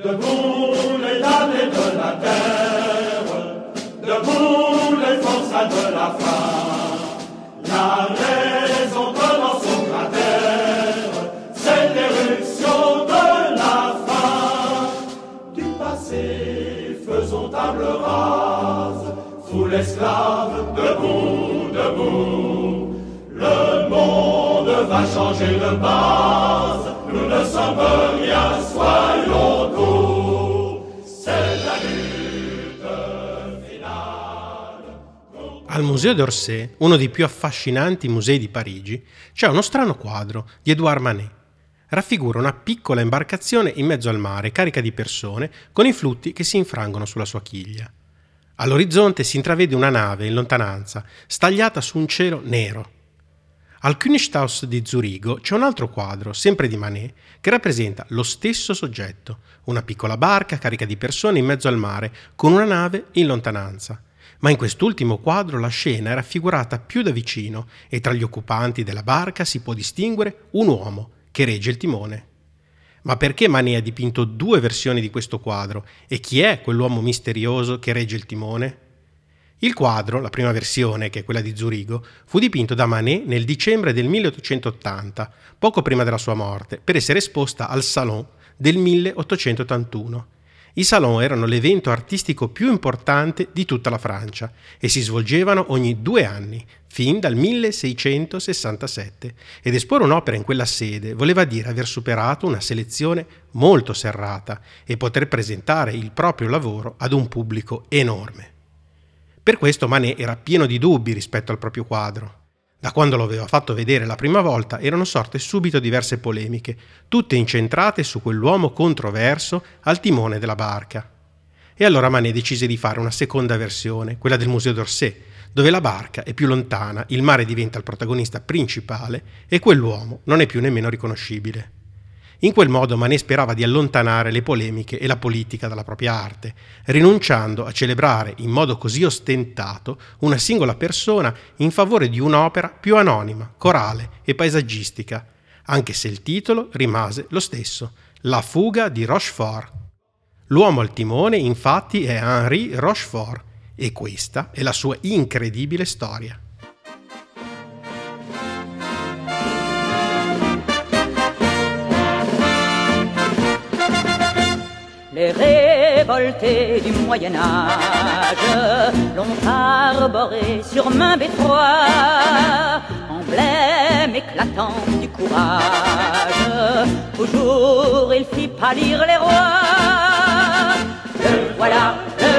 Debout les damnés de la terre, debout les forçats de la faim, la raison dans son cratère, c'est l'éruption de la faim. Du passé, faisons table rase, foule esclave, debout, debout. Le monde va changer de base, nous ne sommes rien, soyons doux. C'est la lutte finale. Al Museo d'Orsay, uno dei più affascinanti musei di Parigi, c'è uno strano quadro di Edouard Manet. Raffigura una piccola imbarcazione in mezzo al mare carica di persone con i flutti che si infrangono sulla sua chiglia. All'orizzonte si intravede una nave in lontananza, stagliata su un cielo nero. Al Kunsthaus di Zurigo c'è un altro quadro, sempre di Manet, che rappresenta lo stesso soggetto, una piccola barca carica di persone in mezzo al mare, con una nave in lontananza. Ma in quest'ultimo quadro la scena è raffigurata più da vicino e tra gli occupanti della barca si può distinguere un uomo che regge il timone. Ma perché Manet ha dipinto due versioni di questo quadro e chi è quell'uomo misterioso che regge il timone? Il quadro, la prima versione, che è quella di Zurigo, fu dipinto da Manet nel dicembre del 1880, poco prima della sua morte, per essere esposta al Salon del 1881. I Salon erano l'evento artistico più importante di tutta la Francia e si svolgevano ogni 2 anni, fin dal 1667, ed esporre un'opera in quella sede voleva dire aver superato una selezione molto serrata e poter presentare il proprio lavoro ad un pubblico enorme. Per questo Manet era pieno di dubbi rispetto al proprio quadro. Da quando lo aveva fatto vedere la prima volta erano sorte subito diverse polemiche, tutte incentrate su quell'uomo controverso al timone della barca. E allora Manet decise di fare una seconda versione, quella del Museo d'Orsay, dove la barca è più lontana, il mare diventa il protagonista principale e quell'uomo non è più nemmeno riconoscibile. In quel modo Manet sperava di allontanare le polemiche e la politica dalla propria arte, rinunciando a celebrare in modo così ostentato una singola persona in favore di un'opera più anonima, corale e paesaggistica, anche se il titolo rimase lo stesso, La fuga di Rochefort. L'uomo al timone, infatti, è Henri Rochefort e questa è la sua incredibile storia. Les révoltés du Moyen-Âge l'ont arboré sur main beffroi, emblème éclatant du courage. Toujours il fit pâlir les rois. Le voilà,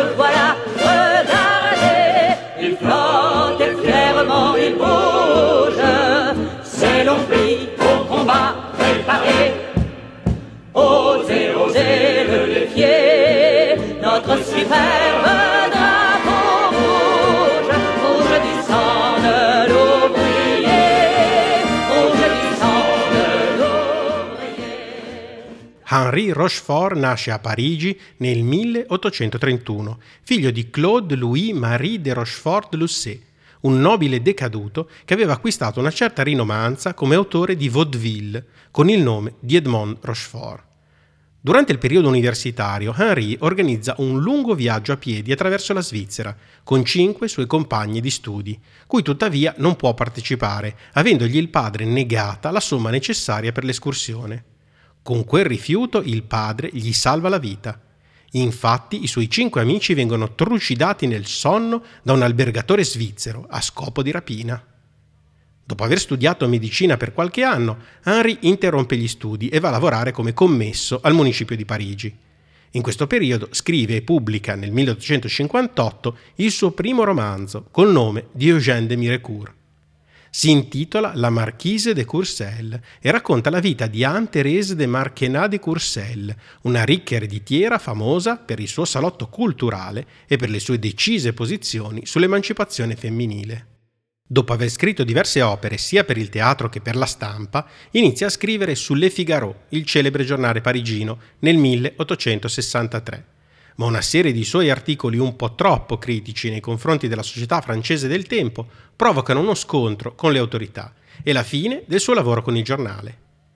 regardez, il flotte fièrement, il bouge. C'est l'oubli au combat préparé. Osez, osez le défier, notre superbe drapeau rouge, rouge du sang de l'ouvrier, rouge du sang de l'ouvrier. Henri Rochefort nasce a Parigi nel 1831, figlio di Claude Louis-Marie de Rochefort de Lussé, un nobile decaduto che aveva acquistato una certa rinomanza come autore di vaudeville con il nome di Edmond Rochefort. Durante il periodo universitario, Henri organizza un lungo viaggio a piedi attraverso la Svizzera con 5 suoi compagni di studi, cui tuttavia non può partecipare, avendogli il padre negata la somma necessaria per l'escursione. Con quel rifiuto il padre gli salva la vita. Infatti i suoi 5 amici vengono trucidati nel sonno da un albergatore svizzero a scopo di rapina. Dopo aver studiato medicina per qualche anno, Henri interrompe gli studi e va a lavorare come commesso al municipio di Parigi. In questo periodo scrive e pubblica nel 1858 il suo primo romanzo col nome di Eugène de Mirecourt. Si intitola La Marquise de Courcelles e racconta la vita di Anne-Thérèse de Marquenat de Courcelles, una ricca ereditiera famosa per il suo salotto culturale e per le sue decise posizioni sull'emancipazione femminile. Dopo aver scritto diverse opere sia per il teatro che per la stampa, inizia a scrivere su Le Figaro, il celebre giornale parigino, nel 1863. Ma una serie di suoi articoli un po' troppo critici nei confronti della società francese del tempo provocano uno scontro con le autorità e la fine del suo lavoro con il giornale.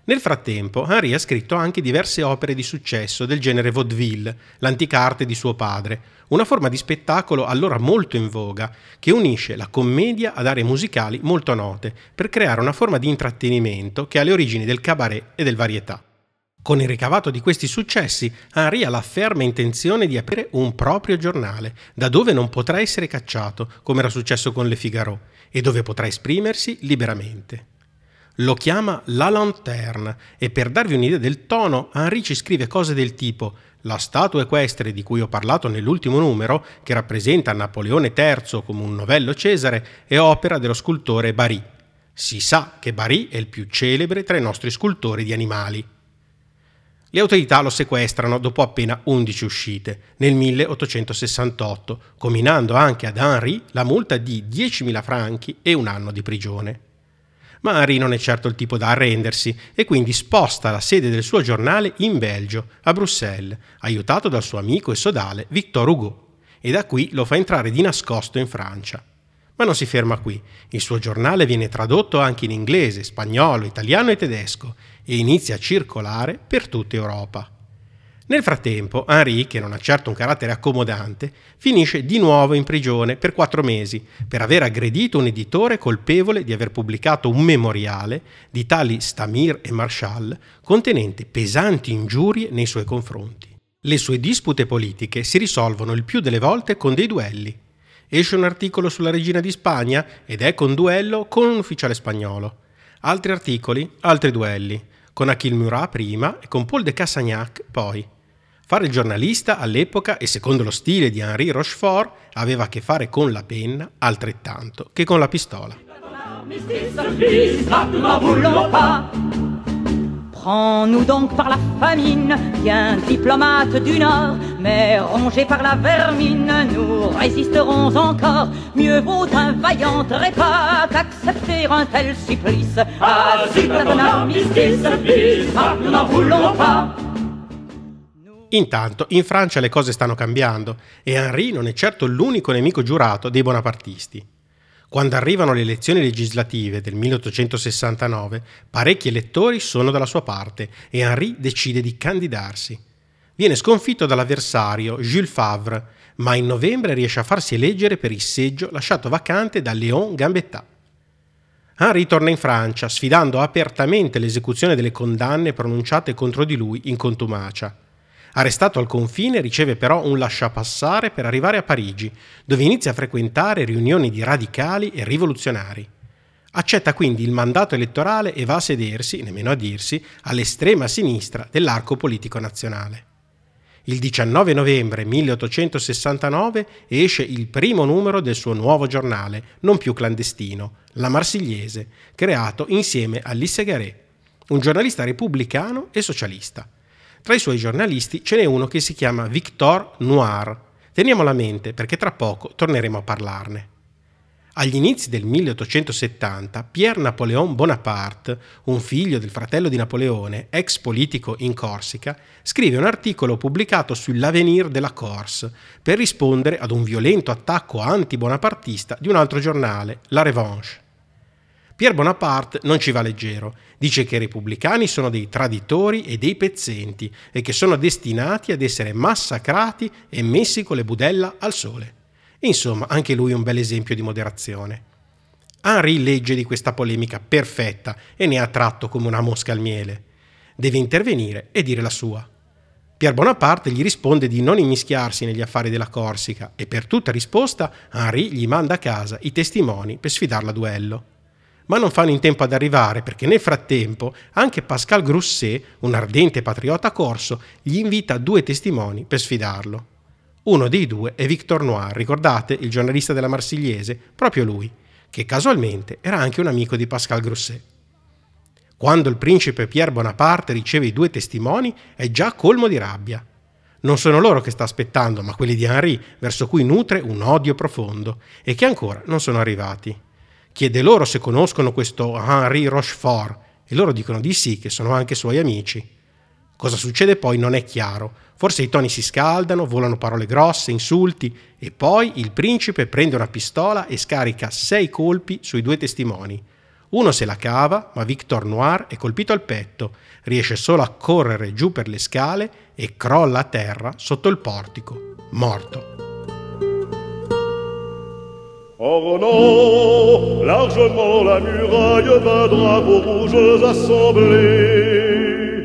Nel frattempo, Henri ha scritto anche diverse opere di successo del genere vaudeville, l'antica arte di suo padre, una forma di spettacolo allora molto in voga, che unisce la commedia ad aree musicali molto note, per creare una forma di intrattenimento che ha le origini del cabaret e del varietà. Con il ricavato di questi successi, Henri ha la ferma intenzione di aprire un proprio giornale, da dove non potrà essere cacciato, come era successo con Le Figaro, e dove potrà esprimersi liberamente. Lo chiama La Lanterne e per darvi un'idea del tono, Henri ci scrive cose del tipo: la statua equestre di cui ho parlato nell'ultimo numero, che rappresenta Napoleone III come un novello Cesare, è opera dello scultore Barye. Si sa che Barye è il più celebre tra i nostri scultori di animali. Le autorità lo sequestrano dopo appena 11 uscite, nel 1868, comminando anche ad Henri la multa di 10.000 franchi e 1 anno di prigione. Ma Henri non è certo il tipo da arrendersi e quindi sposta la sede del suo giornale in Belgio, a Bruxelles, aiutato dal suo amico e sodale Victor Hugo, e da qui lo fa entrare di nascosto in Francia. Ma non si ferma qui, il suo giornale viene tradotto anche in inglese, spagnolo, italiano e tedesco e inizia a circolare per tutta Europa. Nel frattempo, Henri, che non ha certo un carattere accomodante, finisce di nuovo in prigione per 4 mesi per aver aggredito un editore colpevole di aver pubblicato un memoriale di tali Stamir e Marshall contenente pesanti ingiurie nei suoi confronti. Le sue dispute politiche si risolvono il più delle volte con dei duelli. Esce un articolo sulla regina di Spagna ed ecco un duello con un ufficiale spagnolo. Altri articoli, altri duelli, con Achille Murat prima e con Paul de Cassagnac poi. Fare il giornalista all'epoca e secondo lo stile di Henri Rochefort aveva a che fare con la penna altrettanto che con la pistola. Prends-nous donc par la famine, bien diplomate du Nord, mais rongés par la vermine, nous résisterons encore. Mieux vaut un vaillant trépas qu'accepter un tel supplice. Asile ton armistice, Bismarck, nous n'en voulons pas. Intanto in Francia le cose stanno cambiando e Henri non è certo l'unico nemico giurato dei bonapartisti. Quando arrivano le elezioni legislative del 1869, parecchi elettori sono dalla sua parte e Henri decide di candidarsi. Viene sconfitto dall'avversario Jules Favre, ma in novembre riesce a farsi eleggere per il seggio lasciato vacante da Léon Gambetta. Henri torna in Francia, sfidando apertamente l'esecuzione delle condanne pronunciate contro di lui in contumacia. Arrestato al confine, riceve però un lasciapassare per arrivare a Parigi, dove inizia a frequentare riunioni di radicali e rivoluzionari. Accetta quindi il mandato elettorale e va a sedersi, nemmeno a dirsi, all'estrema sinistra dell'arco politico nazionale. Il 19 novembre 1869 esce il primo numero del suo nuovo giornale, non più clandestino, La Marsigliese, creato insieme a Lissegaret, un giornalista repubblicano e socialista. Tra i suoi giornalisti ce n'è uno che si chiama Victor Noir. Teniamolo a mente perché tra poco torneremo a parlarne. Agli inizi del 1870, Pierre Napoléon Bonaparte, un figlio del fratello di Napoleone, ex politico in Corsica, scrive un articolo pubblicato sull'Avenir de la Corse per rispondere ad un violento attacco anti-bonapartista di un altro giornale, La Revanche. Pierre Bonaparte non ci va leggero, dice che i repubblicani sono dei traditori e dei pezzenti e che sono destinati ad essere massacrati e messi con le budella al sole. Insomma, anche lui è un bel esempio di moderazione. Henri legge di questa polemica perfetta e ne ha tratto come una mosca al miele. Deve intervenire e dire la sua. Pierre Bonaparte gli risponde di non immischiarsi negli affari della Corsica e per tutta risposta Henri gli manda a casa i testimoni per sfidarlo a duello. Ma non fanno in tempo ad arrivare perché nel frattempo anche Pascal Grousset, un ardente patriota corso, gli invita 2 testimoni per sfidarlo. Uno dei 2 è Victor Noir, ricordate, il giornalista della Marsigliese, proprio lui, che casualmente era anche un amico di Pascal Grousset. Quando il principe Pierre Bonaparte riceve i 2 testimoni è già colmo di rabbia. Non sono loro che sta aspettando, ma quelli di Henri, verso cui nutre un odio profondo e che ancora non sono arrivati. Chiede loro se conoscono questo Henri Rochefort e loro dicono di sì, che sono anche suoi amici. Cosa succede poi non è chiaro. Forse i toni si scaldano, volano parole grosse, insulti e poi il principe prende una pistola e scarica 6 colpi sui 2 testimoni. Uno se la cava, ma Victor Noir è colpito al petto, riesce solo a correre giù per le scale e crolla a terra sotto il portico, morto. Ornant largement la muraille d'un drapeau rouges assemblés,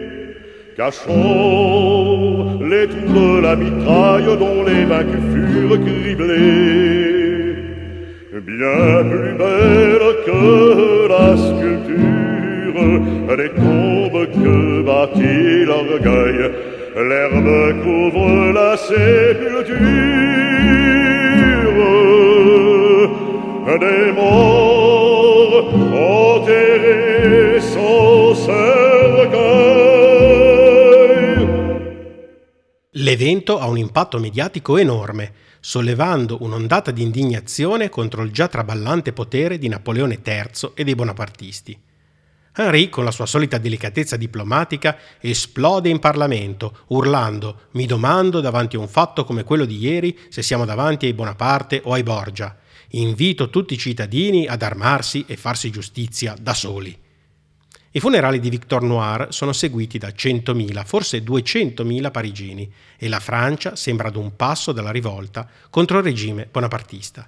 cachant les trous de la mitraille dont les vaincus furent criblés. Bien plus belle que la sculpture des tombes que bâtit l'orgueil, l'herbe couvre la sépulture des morts enterrés sans cercueil. L'evento ha un impatto mediatico enorme, sollevando un'ondata di indignazione contro il già traballante potere di Napoleone III e dei bonapartisti. Henri, con la sua solita delicatezza diplomatica, esplode in Parlamento, urlando «Mi domando davanti a un fatto come quello di ieri se siamo davanti ai Bonaparte o ai Borgia. Invito tutti i cittadini ad armarsi e farsi giustizia da soli». I funerali di Victor Noir sono seguiti da 100.000, forse 200.000 parigini e la Francia sembra ad un passo dalla rivolta contro il regime bonapartista.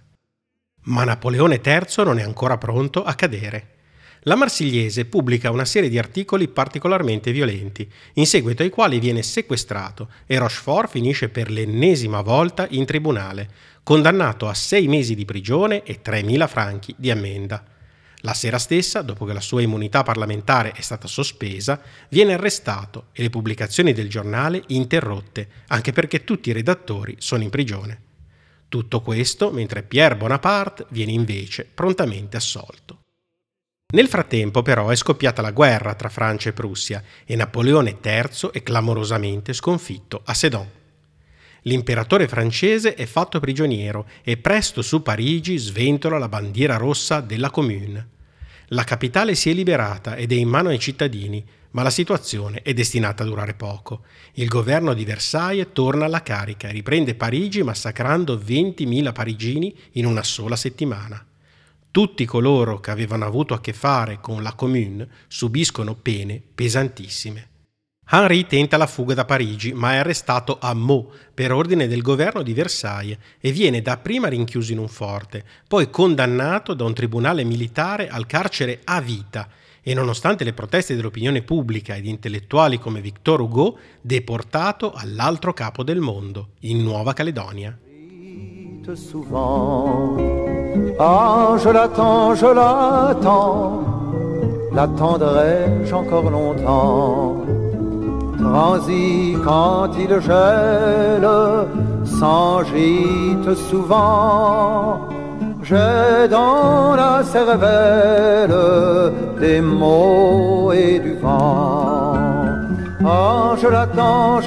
Ma Napoleone III non è ancora pronto a cadere. La Marsigliese pubblica una serie di articoli particolarmente violenti, in seguito ai quali viene sequestrato e Rochefort finisce per l'ennesima volta in tribunale, condannato a 6 mesi di prigione e 3.000 franchi di ammenda. La sera stessa, dopo che la sua immunità parlamentare è stata sospesa, viene arrestato e le pubblicazioni del giornale interrotte, anche perché tutti i redattori sono in prigione. Tutto questo mentre Pierre Bonaparte viene invece prontamente assolto. Nel frattempo però è scoppiata la guerra tra Francia e Prussia e Napoleone III è clamorosamente sconfitto a Sedan. L'imperatore francese è fatto prigioniero e presto su Parigi sventola la bandiera rossa della Commune. La capitale si è liberata ed è in mano ai cittadini, ma la situazione è destinata a durare poco. Il governo di Versailles torna alla carica e riprende Parigi massacrando 20.000 parigini in una sola settimana. Tutti coloro che avevano avuto a che fare con la Commune subiscono pene pesantissime. Henri tenta la fuga da Parigi, ma è arrestato a Meaux per ordine del governo di Versailles e viene dapprima rinchiuso in un forte, poi condannato da un tribunale militare al carcere a vita e, nonostante le proteste dell'opinione pubblica e di intellettuali come Victor Hugo, deportato all'altro capo del mondo, in Nuova Caledonia. Ah, je l'attends, l'attendrai-je encore longtemps. Transi quand il gèle, s'en gîte souvent. J'ai dans la cervelle des mots et du vent. Ah, je l'attends,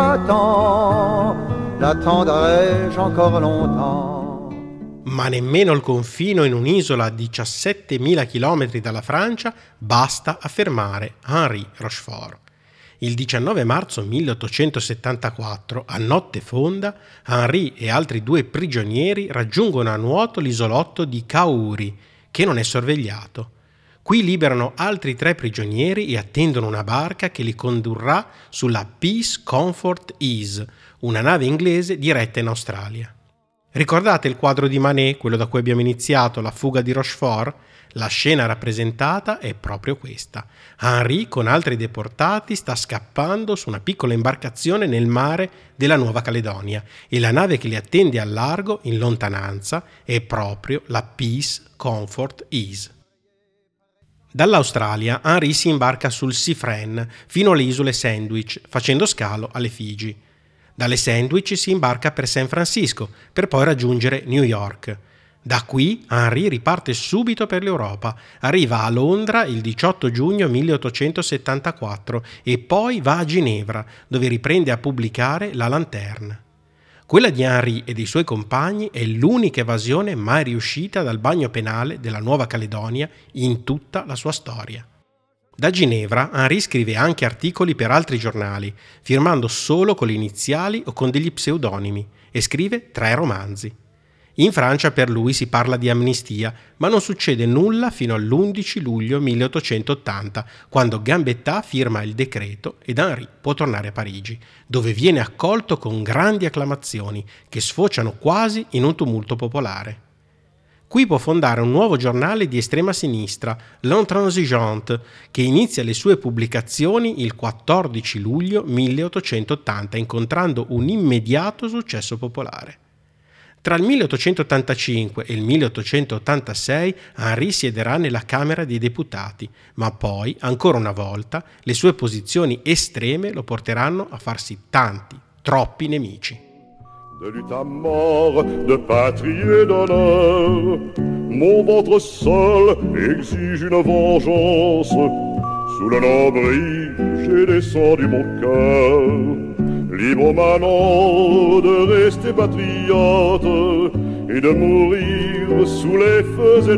l'attendrai-je encore longtemps. Ma nemmeno il confino in un'isola a 17.000 chilometri dalla Francia basta a fermare Henri Rochefort. Il 19 marzo 1874, a notte fonda, Henri e altri 2 prigionieri raggiungono a nuoto l'isolotto di Kauri, che non è sorvegliato. Qui liberano altri 3 prigionieri e attendono una barca che li condurrà sulla Peace Comfort Ease, una nave inglese diretta in Australia. Ricordate il quadro di Manet, quello da cui abbiamo iniziato, La fuga di Rochefort? La scena rappresentata è proprio questa. Henri, con altri deportati, sta scappando su una piccola imbarcazione nel mare della Nuova Caledonia e la nave che li attende al largo, in lontananza, è proprio la Peace Comfort Ease. Dall'Australia Henri si imbarca sul Sea Fren fino alle isole Sandwich, facendo scalo alle Figi. Dalle Sandwich si imbarca per San Francisco, per poi raggiungere New York. Da qui Henri riparte subito per l'Europa, arriva a Londra il 18 giugno 1874 e poi va a Ginevra, dove riprende a pubblicare La Lanterne. Quella di Henri e dei suoi compagni è l'unica evasione mai riuscita dal bagno penale della Nuova Caledonia in tutta la sua storia. Da Ginevra Henri scrive anche articoli per altri giornali, firmando solo con le iniziali o con degli pseudonimi, e scrive 3 romanzi. In Francia per lui si parla di amnistia, ma non succede nulla fino all'11 luglio 1880, quando Gambetta firma il decreto ed Henri può tornare a Parigi, dove viene accolto con grandi acclamazioni che sfociano quasi in un tumulto popolare. Qui può fondare un nuovo giornale di estrema sinistra, L'Intransigeante, che inizia le sue pubblicazioni il 14 luglio 1880, incontrando un immediato successo popolare. Tra il 1885 e il 1886 Henri siederà nella Camera dei Deputati, ma poi, ancora una volta, le sue posizioni estreme lo porteranno a farsi tanti, troppi nemici. De lutte à mort, de patrie et d'honneur, mon ventre seul exige une vengeance. Sous le lambris, j'ai descendu mon cœur, libre manant de rester patriote et de mourir sous les feux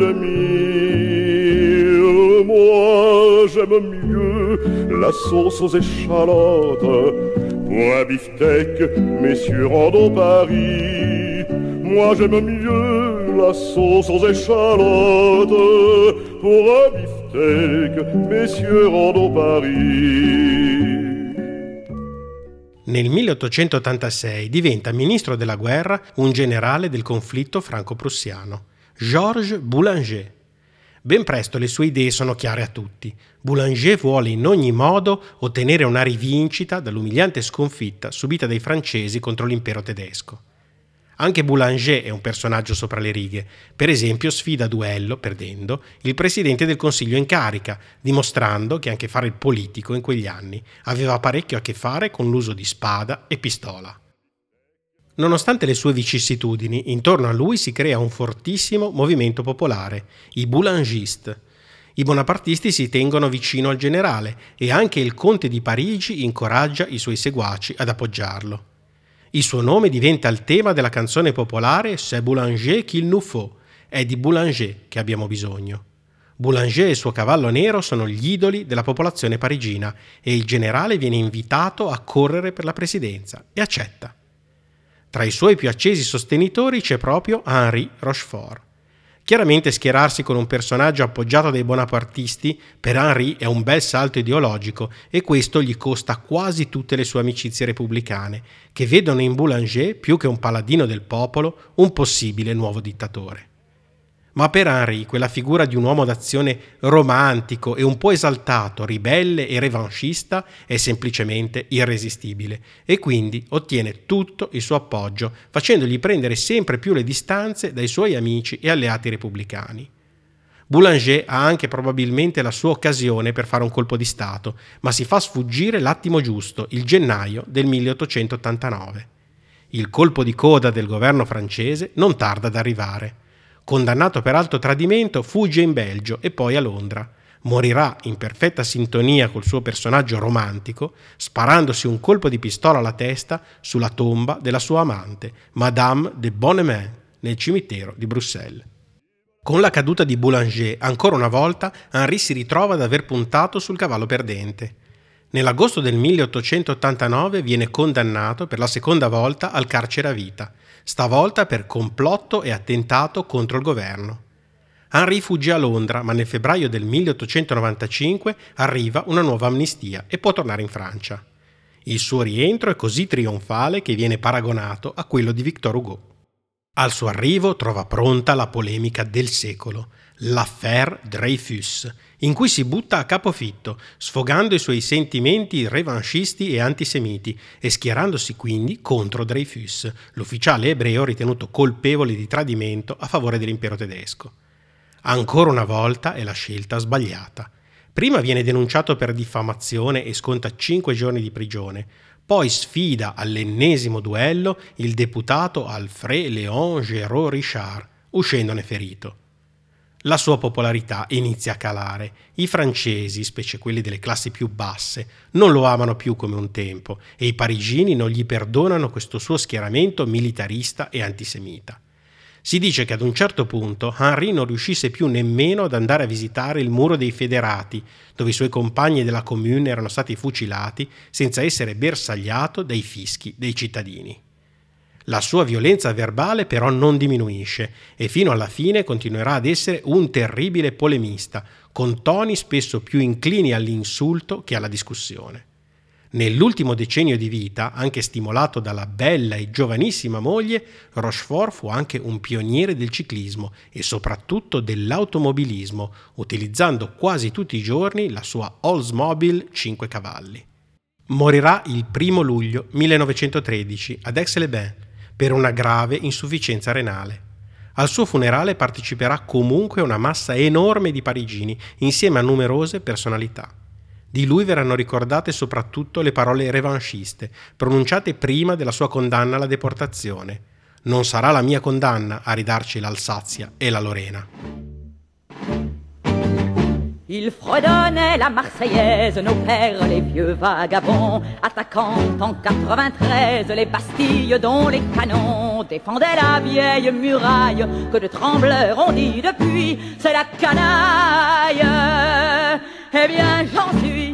ennemis. Moi, j'aime mieux la sauce aux échalotes. Pour un beefsteak, messieurs, rendons Paris. Moi, j'aime mieux la sauce aux échalotes. Pour un beefsteak, messieurs, rendons Paris. Nel 1886 diventa ministro della guerra un generale del conflitto franco-prussiano, Georges Boulanger. Ben presto le sue idee sono chiare a tutti. Boulanger vuole in ogni modo ottenere una rivincita dall'umiliante sconfitta subita dai francesi contro l'impero tedesco. Anche Boulanger è un personaggio sopra le righe. Per esempio sfida a duello, perdendo, il presidente del Consiglio in carica, dimostrando che anche fare il politico in quegli anni aveva parecchio a che fare con l'uso di spada e pistola. Nonostante le sue vicissitudini, intorno a lui si crea un fortissimo movimento popolare, i Boulangistes. I bonapartisti si tengono vicino al generale e anche il conte di Parigi incoraggia i suoi seguaci ad appoggiarlo. Il suo nome diventa il tema della canzone popolare C'est Boulanger qu'il nous faut, è di Boulanger che abbiamo bisogno. Boulanger e il suo cavallo nero sono gli idoli della popolazione parigina e il generale viene invitato a correre per la presidenza e accetta. Tra i suoi più accesi sostenitori c'è proprio Henri Rochefort. Chiaramente schierarsi con un personaggio appoggiato dai bonapartisti per Henri è un bel salto ideologico e questo gli costa quasi tutte le sue amicizie repubblicane, che vedono in Boulanger, più che un paladino del popolo, un possibile nuovo dittatore. Ma per Henri quella figura di un uomo d'azione romantico e un po' esaltato, ribelle e revanchista è semplicemente irresistibile e quindi ottiene tutto il suo appoggio, facendogli prendere sempre più le distanze dai suoi amici e alleati repubblicani. Boulanger ha anche probabilmente la sua occasione per fare un colpo di Stato, ma si fa sfuggire l'attimo giusto, il gennaio del 1889. Il colpo di coda del governo francese non tarda ad arrivare. Condannato per alto tradimento, fugge in Belgio e poi a Londra. Morirà in perfetta sintonia col suo personaggio romantico, sparandosi un colpo di pistola alla testa sulla tomba della sua amante, Madame de Bonnemain, nel cimitero di Bruxelles. Con la caduta di Boulanger, ancora una volta, Henri si ritrova ad aver puntato sul cavallo perdente. Nell'agosto del 1889 viene condannato per la seconda volta al carcere a vita, stavolta per complotto e attentato contro il governo. Henri fugge a Londra, ma nel febbraio del 1895 arriva una nuova amnistia e può tornare in Francia. Il suo rientro è così trionfale che viene paragonato a quello di Victor Hugo. Al suo arrivo trova pronta la polemica del secolo, l'affaire Dreyfus, in cui si butta a capofitto, sfogando i suoi sentimenti revanchisti e antisemiti e schierandosi quindi contro Dreyfus, l'ufficiale ebreo ritenuto colpevole di tradimento a favore dell'impero tedesco. Ancora una volta è la scelta sbagliata. Prima viene denunciato per diffamazione e sconta 5 giorni di prigione, poi sfida all'ennesimo duello il deputato Alfred Léon Géraud Richard, uscendone ferito. La sua popolarità inizia a calare. I francesi, specie quelli delle classi più basse, non lo amano più come un tempo e i parigini non gli perdonano questo suo schieramento militarista e antisemita. Si dice che ad un certo punto Henri non riuscisse più nemmeno ad andare a visitare il Muro dei Federati, dove i suoi compagni della Commune erano stati fucilati senza essere bersagliato dai fischi dei cittadini. La sua violenza verbale però non diminuisce e fino alla fine continuerà ad essere un terribile polemista, con toni spesso più inclini all'insulto che alla discussione. Nell'ultimo decennio di vita, anche stimolato dalla bella e giovanissima moglie, Rochefort fu anche un pioniere del ciclismo e soprattutto dell'automobilismo, utilizzando quasi tutti i giorni la sua Oldsmobile 5 cavalli. Morirà il 1 luglio 1913 ad Aix-les-Bains per una grave insufficienza renale. Al suo funerale parteciperà comunque una massa enorme di parigini insieme a numerose personalità. Di lui verranno ricordate soprattutto le parole revanchiste, pronunciate prima della sua condanna alla deportazione. Non sarà la mia condanna a ridarci l'Alsazia e la Lorena. Il fredonnait la Marseillaise, nos pères les vieux vagabonds, attaquant en 93 les Bastilles dont les canons défendaient la vieille muraille que de trembleurs on dit depuis, c'est la canaille. Eh bien j'en suis.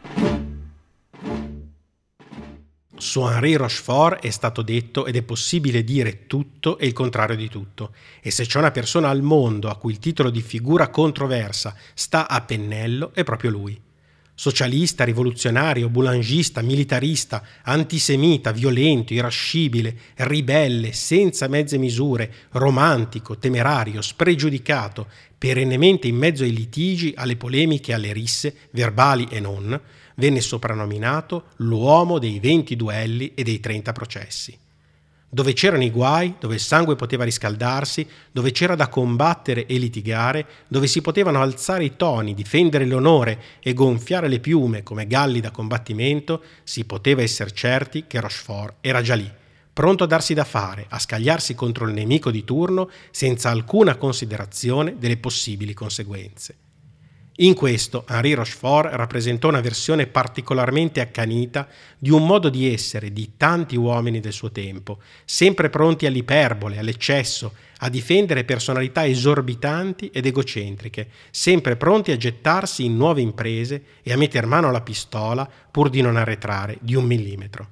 Su Henri Rochefort è stato detto ed è possibile dire tutto e il contrario di tutto, e se c'è una persona al mondo a cui il titolo di figura controversa sta a pennello è proprio lui. Socialista, rivoluzionario, boulangista, militarista, antisemita, violento, irascibile, ribelle, senza mezze misure, romantico, temerario, spregiudicato, perennemente in mezzo ai litigi, alle polemiche, alle risse, verbali e non, venne soprannominato l'uomo dei 20 duelli e dei 30 processi. Dove c'erano i guai, dove il sangue poteva riscaldarsi, dove c'era da combattere e litigare, dove si potevano alzare i toni, difendere l'onore e gonfiare le piume come galli da combattimento, si poteva essere certi che Rochefort era già lì, pronto a darsi da fare, a scagliarsi contro il nemico di turno senza alcuna considerazione delle possibili conseguenze. In questo Henri Rochefort rappresentò una versione particolarmente accanita di un modo di essere di tanti uomini del suo tempo, sempre pronti all'iperbole, all'eccesso, a difendere personalità esorbitanti ed egocentriche, sempre pronti a gettarsi in nuove imprese e a metter mano alla pistola pur di non arretrare di 1 millimetro.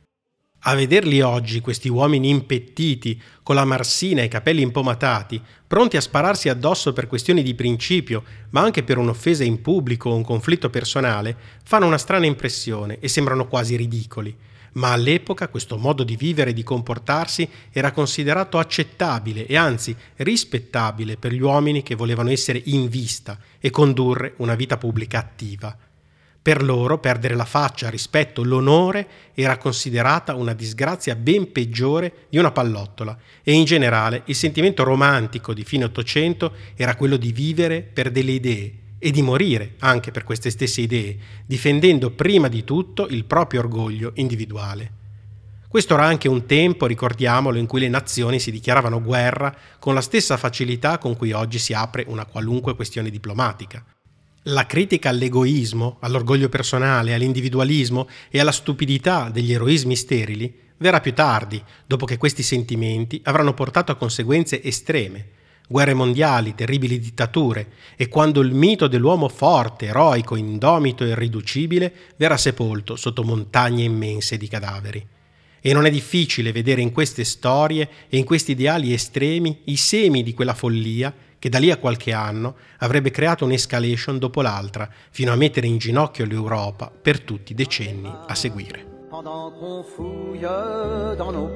A vederli oggi, questi uomini impettiti, con la marsina e i capelli impomatati, pronti a spararsi addosso per questioni di principio, ma anche per un'offesa in pubblico o un conflitto personale, fanno una strana impressione e sembrano quasi ridicoli. Ma all'epoca questo modo di vivere e di comportarsi era considerato accettabile e anzi rispettabile per gli uomini che volevano essere in vista e condurre una vita pubblica attiva. Per loro perdere la faccia, rispetto, l'onore era considerata una disgrazia ben peggiore di una pallottola e in generale il sentimento romantico di fine Ottocento era quello di vivere per delle idee e di morire anche per queste stesse idee, difendendo prima di tutto il proprio orgoglio individuale. Questo era anche un tempo, ricordiamolo, in cui le nazioni si dichiaravano guerra con la stessa facilità con cui oggi si apre una qualunque questione diplomatica. La critica all'egoismo, all'orgoglio personale, all'individualismo e alla stupidità degli eroismi sterili verrà più tardi, dopo che questi sentimenti avranno portato a conseguenze estreme, guerre mondiali, terribili dittature, e quando il mito dell'uomo forte, eroico, indomito e irriducibile verrà sepolto sotto montagne immense di cadaveri. E non è difficile vedere in queste storie e in questi ideali estremi i semi di quella follia che da lì a qualche anno avrebbe creato un'escalation dopo l'altra, fino a mettere in ginocchio l'Europa per tutti i decenni a seguire. Pendant qu'on fouille dans nos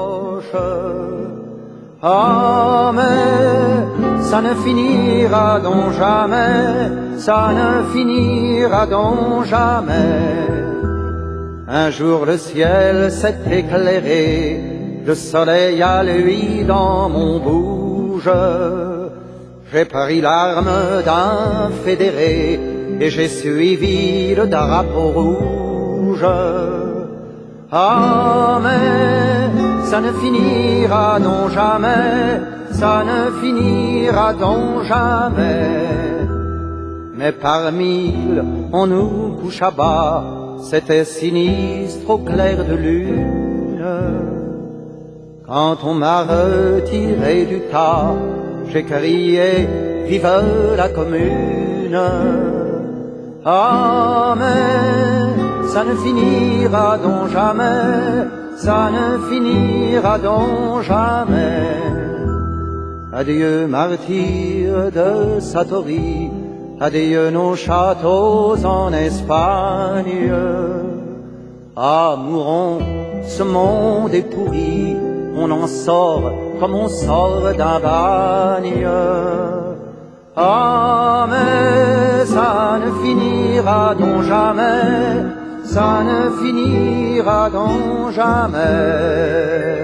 poches, ah mais ça ne finira donc jamais, ça ne finira donc jamais. Un jour le ciel s'est éclairé, le soleil a lui dans mon bouge. J'ai pris l'arme d'un fédéré et j'ai suivi le drapeau rouge. Ah mais ça ne finira donc jamais, ça ne finira donc jamais. Mais par mille on nous coucha bas, c'était sinistre au clair de lune. Quand on m'a retiré du tas, j'ai crié vive la commune. Ah mais ça ne finira donc jamais, ça ne finira donc jamais. Adieu martyrs de Satori, adieu nos châteaux en Espagne. Ah, mourons, ce monde est pourri, on en sort comme on sort d'un bagne. Ah, mais ça ne finira donc jamais, ça ne finira donc jamais.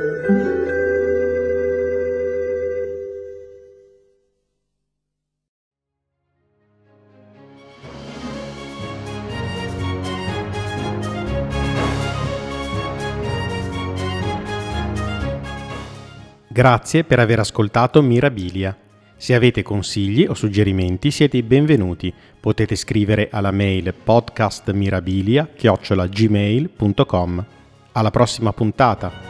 Grazie per aver ascoltato Mirabilia. Se avete consigli o suggerimenti siete i benvenuti. Potete scrivere alla mail podcastmirabilia@gmail.com. Alla prossima puntata!